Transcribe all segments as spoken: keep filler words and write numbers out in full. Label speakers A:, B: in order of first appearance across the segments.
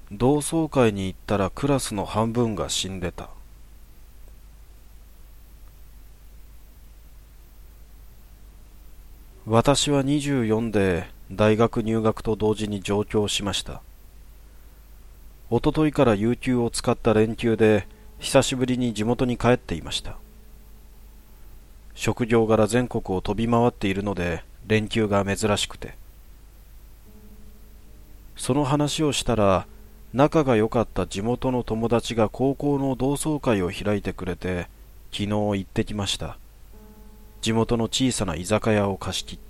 A: 同窓会に行ったらクラスの半分が死んでた。私はにじゅうよんで大学入学と同時に上京しました。おとといから有給を使った連休で久しぶりに地元に帰っていました。職業柄全国を飛び回っているので連休が珍しくて。その話をしたら、仲が良かった地元の友達が高校の同窓会を開いてくれて、昨日行ってきました。地元の小さな居酒屋を貸し切って。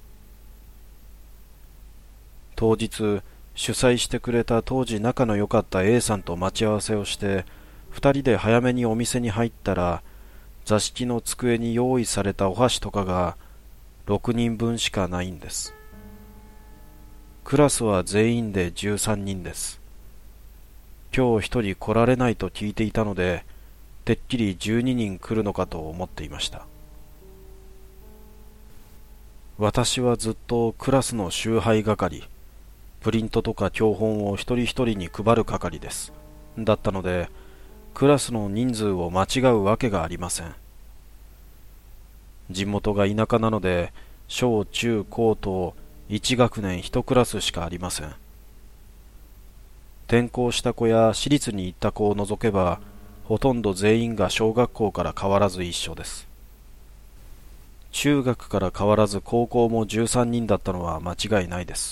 A: 当日、主催してくれた当時仲の良かった A さんと待ち合わせをして、二人で早めにお店に入ったら、座敷の机に用意されたお箸とかがろくにんぶんしかないんです。クラスは全員でじゅうさんにんです。今日一人来られないと聞いていたので、てっきりじゅうににん来るのかと思っていました。私はずっとクラスの集配係、プリントとか教本を一人一人に配る係です。だったので、クラスの人数を間違うわけがありません。地元が田舎なので、小中高と一学年一クラスしかありません。転校した子や私立に行った子を除けば、ほとんど全員が小学校から変わらず一緒です。中学から変わらず高校もじゅうさんにんだったのは間違いないです。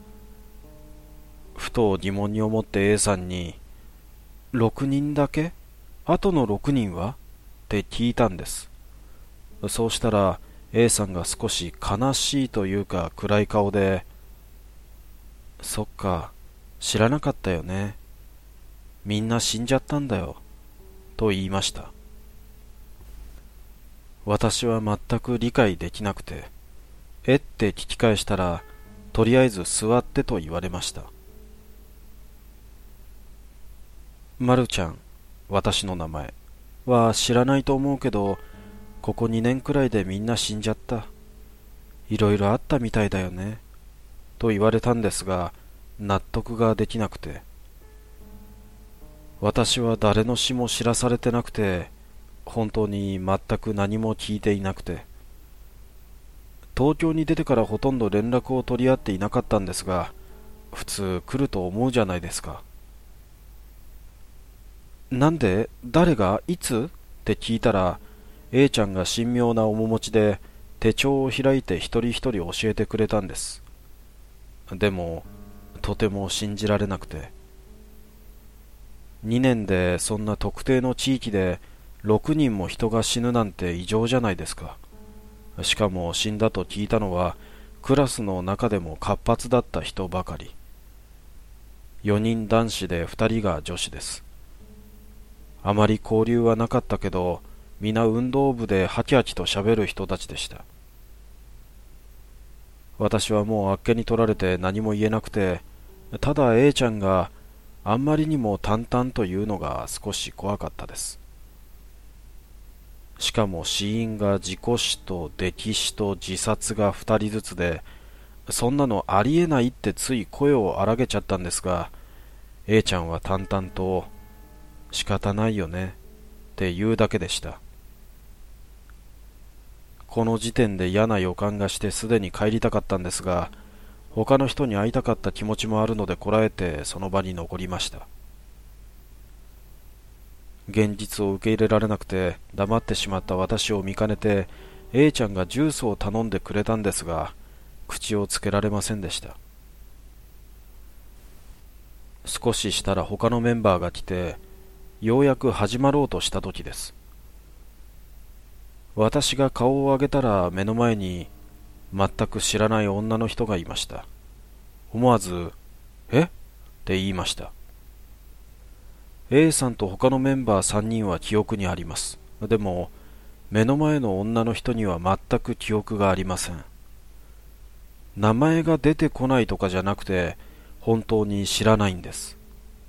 A: ふと疑問に思って A さんに、ろくにんだけ？あとのろくにんは？って聞いたんです。そうしたら A さんが少し悲しいというか暗い顔で、そっか、知らなかったよね。みんな死んじゃったんだよ、と言いました。私は全く理解できなくて、えって聞き返したら、とりあえず座ってと言われました。まるちゃん、私の名前は知らないと思うけど、ここにねんくらいでみんな死んじゃった。いろいろあったみたいだよね。と言われたんですが、納得ができなくて。私は誰の死も知らされてなくて、本当に全く何も聞いていなくて。東京に出てからほとんど連絡を取り合っていなかったんですが、普通来ると思うじゃないですか。なんで？誰が？いつ？って聞いたら、A ちゃんが神妙な面持ちで手帳を開いて一人一人教えてくれたんです。でも、とても信じられなくて。にねんでそんな特定の地域でろくにんも人が死ぬなんて異常じゃないですか。しかも死んだと聞いたのはクラスの中でも活発だった人ばかり。よにん男子でふたりが女子です。あまり交流はなかったけど、皆運動部でハキハキと喋る人たちでした。私はもうあっけに取られて何も言えなくて、ただ A ちゃんがあんまりにも淡々というのが少し怖かったです。しかも死因が事故死と溺死と自殺がふたりずつで、そんなのありえないってつい声を荒げちゃったんですが、A ちゃんは淡々と仕方ないよねって言うだけでした。この時点で嫌な予感がしてすでに帰りたかったんですが、他の人に会いたかった気持ちもあるのでこらえてその場に残りました。現実を受け入れられなくて黙ってしまった私を見かねて A ちゃんがジュースを頼んでくれたんですが、口をつけられませんでした。少ししたら他のメンバーが来て、ようやく始まろうとした時です。私が顔を上げたら目の前に全く知らない女の人がいました。思わず、え？って言いました。A さんと他のメンバーさんにんは記憶にあります。でも、目の前の女の人には全く記憶がありません。名前が出てこないとかじゃなくて、本当に知らないんです。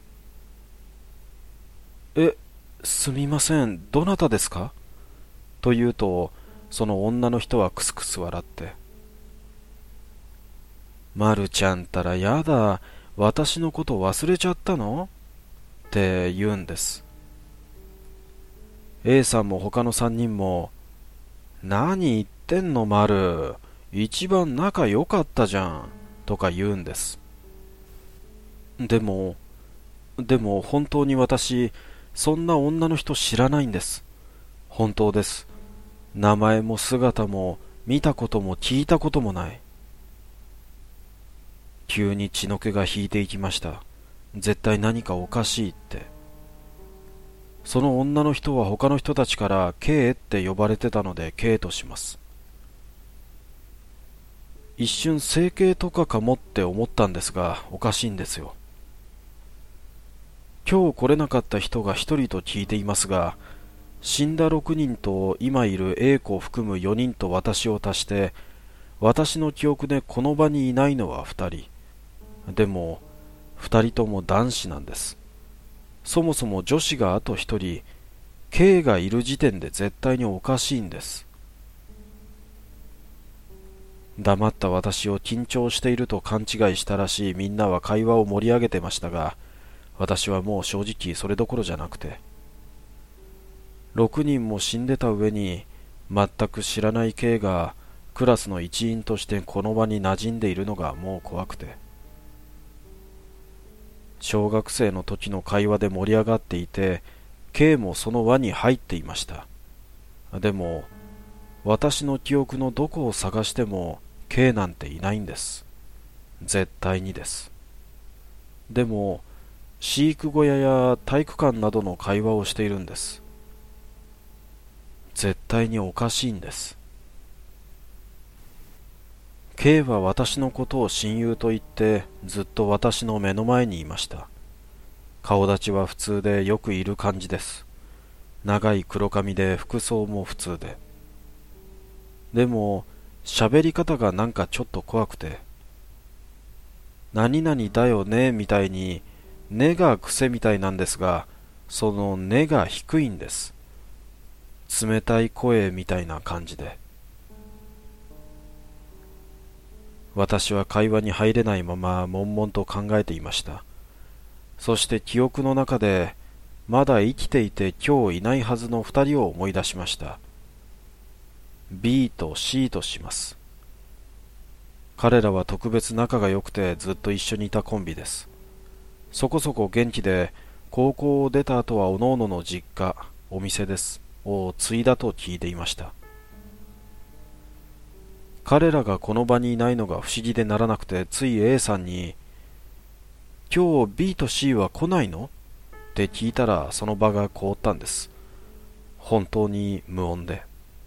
A: え、すみません、どなたですか？と言うと、その女の人はクスクス笑って、まるちゃんたらやだ、 私のこと忘れちゃったのって言うんです。 A さんも他のさんにんも、何言ってんの丸、一番仲良かったじゃんとか言うんです。でもでも本当に私、そんな女の人知らないんです。本当です。名前も姿も見たことも聞いたこともない。急に血の気が引いていきました。絶対何かおかしいって。その女の人は他の人たちから K って呼ばれてたので K とします。一瞬整形とかかもって思ったんですが、おかしいんですよ。今日来れなかった人が一人と聞いていますが、死んだろくにんと今いる A 子を含むよにんと私を足して、私の記憶でこの場にいないのはふたり。でもふたりとも男子なんです。そもそも女子があとひとり、K がいる時点で絶対におかしいんです。黙った私を緊張していると勘違いしたらしいみんなは会話を盛り上げてましたが、私はもう正直それどころじゃなくて、ろくにんも死んでた上に全く知らない K がクラスの一員としてこの場に馴染んでいるのがもう怖くて、小学生の時の会話で盛り上がっていて K もその輪に入っていました。でも私の記憶のどこを探しても K なんていないんです。絶対にです。でも飼育小屋や体育館などの会話をしているんです。絶対におかしいんです。 K は私のことを親友と言ってずっと私の目の前にいました。顔立ちは普通でよくいる感じです。長い黒髪で服装も普通で。でも喋り方がなんかちょっと怖くて、何々だよねみたいに、根が癖みたいなんですが、その根が低いんです。冷たい声みたいな感じで。私は会話に入れないまま悶々と考えていました。そして記憶の中でまだ生きていて今日いないはずの二人を思い出しました。 B と C とします。彼らは特別仲が良くてずっと一緒にいたコンビです。そこそこ元気で、高校を出た後はおのおのの実家、お店ですを継いだと聞いていました。彼らがこの場にいないのが不思議でならなくて、つい A さんに今日 B と C は来ないのって聞いたら、その場が凍ったんです。本当に無音で。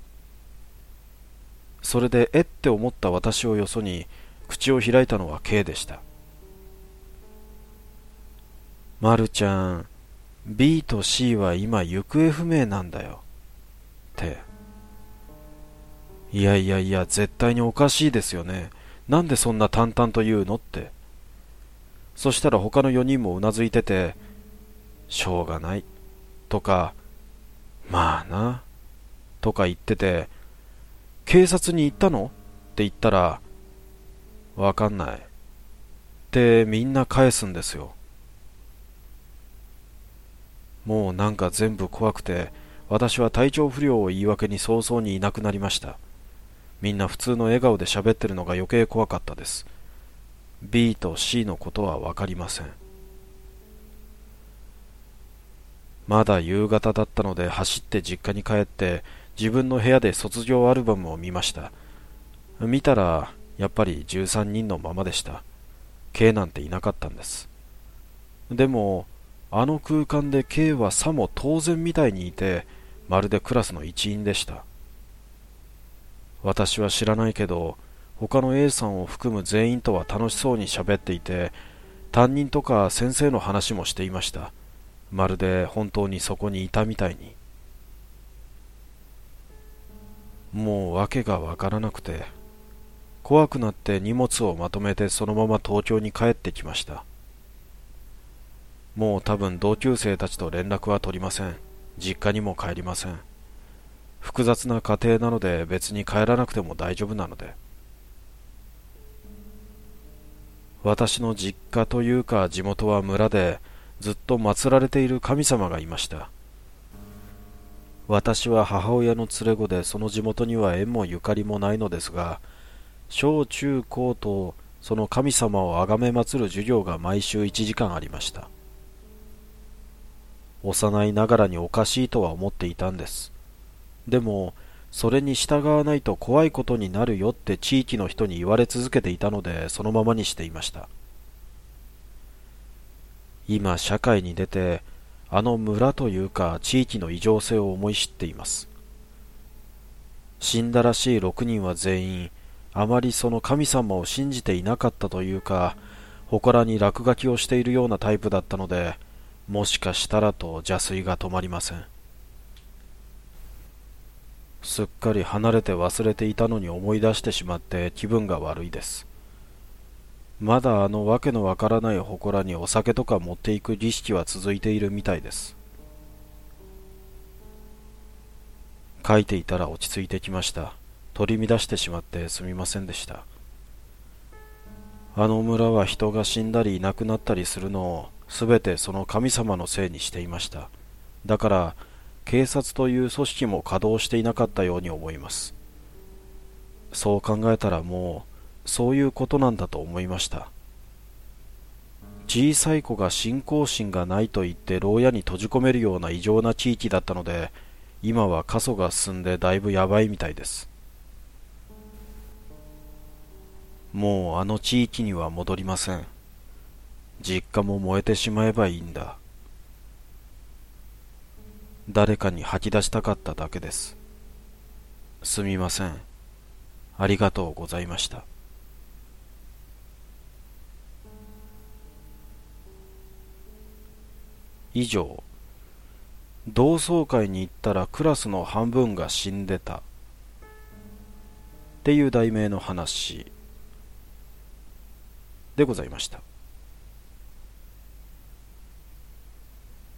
A: それでえって思った私をよそに口を開いたのは K でした。まるちゃん、 B と C は今行方不明なんだよって。いやいやいや、絶対におかしいですよね。なんでそんな淡々と言うのって。そしたら他のよにんもうなずいてて、しょうがないとか、まあなとか言ってて、警察に行ったのって言ったら、わかんないってみんな返すんですよ。もうなんか全部怖くて、私は体調不良を言い訳に早々にいなくなりました。みんな普通の笑顔で喋ってるのが余計怖かったです。 B と C のことはわかりません。まだ夕方だったので走って実家に帰って自分の部屋で卒業アルバムを見ました。見たらやっぱりじゅうさんにんのままでした。 K なんていなかったんです。でもあの空間で K はさも当然みたいにいて、まるでクラスの一員でした。私は知らないけど他の A さんを含む全員とは楽しそうに喋っていて、担任とか先生の話もしていました。まるで本当にそこにいたみたいに。もう訳がわからなくて、怖くなって荷物をまとめてそのまま東京に帰ってきました。もう多分同級生たちと連絡は取りません。実家にも帰りません。複雑な家庭なので別に帰らなくても大丈夫なので。 私の実家というか地元は村で、ずっと祀られている神様がいました。私は母親の連れ子で、その地元には縁もゆかりもないのですが、小中高とその神様を崇め祀る授業が毎週いちじかんありました。幼いながらにおかしいとは思っていたんです。でも、それに従わないと怖いことになるよって地域の人に言われ続けていたので、そのままにしていました。今社会に出て、あの村というか地域の異常性を思い知っています。死んだらしいろくにんは全員、あまりその神様を信じていなかったというか、祠に落書きをしているようなタイプだったので、もしかしたらと邪推が止まりません。すっかり離れて忘れていたのに思い出してしまって気分が悪いです。まだあのわけのわからない祠にお酒とか持っていく儀式は続いているみたいです。書いていたら落ち着いてきました。取り乱してしまってすみませんでした。あの村は人が死んだりいなくなったりするのをすべてその神様のせいにしていました。だから警察という組織も稼働していなかったように思います。そう考えたらもうそういうことなんだと思いました。小さい子が信仰心がないと言って牢屋に閉じ込めるような異常な地域だったので、今は過疎が進んでだいぶやばいみたいです。もうあの地域には戻りません。実家も燃えてしまえばいいんだ。誰かに吐き出したかっただけです。すみません。ありがとうございました。以上、同窓会に行ったらクラスの半分が死んでたっていう題名の話でございました。